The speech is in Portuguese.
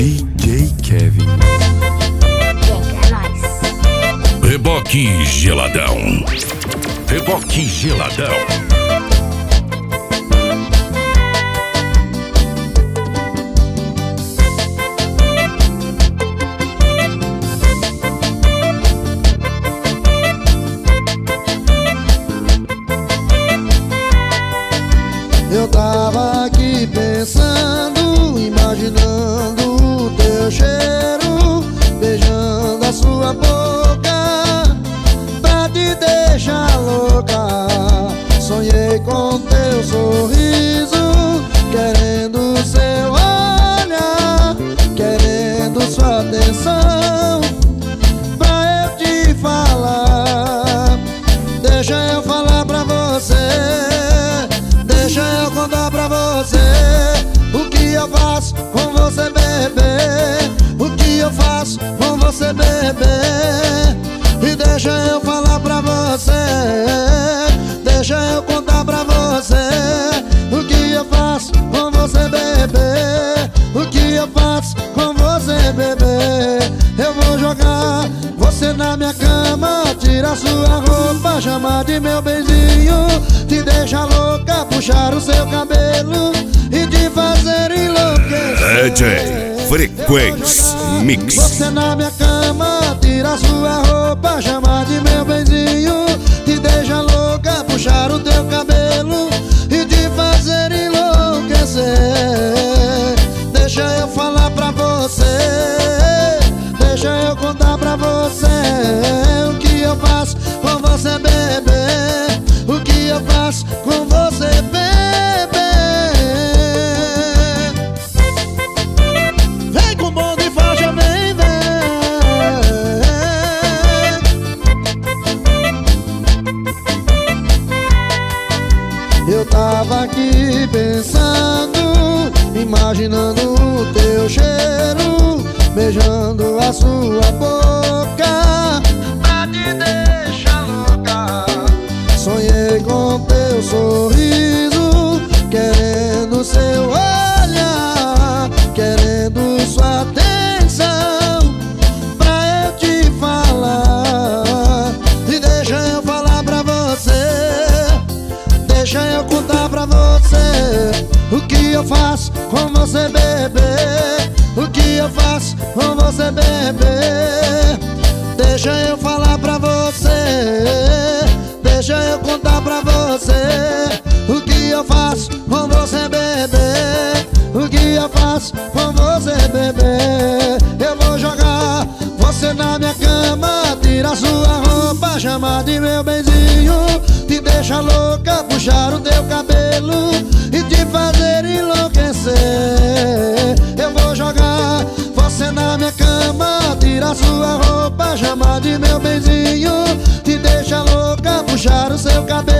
DJ Kevin. Reboque geladão. Reboque geladão. Eu tava aqui pensando, imaginando o teu cheiro, beijando a sua boca pra te deixar louca. Sonhei com teu sorriso, querendo seu olhar, querendo sua atenção pra eu te falar. Deixa eu falar pra você, deixa eu contar pra você o que eu faço com você, bebê. O que eu faço com você, bebê. E deixa eu falar pra você, deixa eu contar pra você o que eu faço com você, bebê. O que eu faço com você, bebê. Eu vou jogar você na minha cama, tirar sua roupa, chamar de meu benzinho, te deixar louca, puxar o seu cabelo e te fazer enlouquecer. DJ Frequência Mix. Você na minha cama, tirar sua roupa, chamar de meu benzinho, te deixar louca, puxar o teu cabelo e te fazer enlouquecer. Deixa eu falar pra você, deixa eu contar pra você o que eu faço com você, bebê. O que eu faço com você, bebê. Vem com bonde e faixa, vem, vem. Eu tava aqui pensando, imaginando o teu cheiro, beijando a sua boca pra te deixar louca. Sonhei com teu sorriso, querendo seu olhar, querendo sua atenção pra eu te falar. E deixa eu falar pra você, deixa eu contar pra você o que eu faço com você, bebê. O que eu faço com você, bebê. Deixa eu falar pra você, deixa eu contar pra você o que eu faço com você, bebê. O que eu faço com você, bebê. Eu vou jogar você na minha cama, tirar sua roupa, chamar de meu benzinho, te deixar louca, puxar o teu cabelo e te fazer enlouquecer. Eu vou jogar você na minha cama, tirar sua roupa, chamar de meu benzinho, te deixar louca, puxar o seu cabelo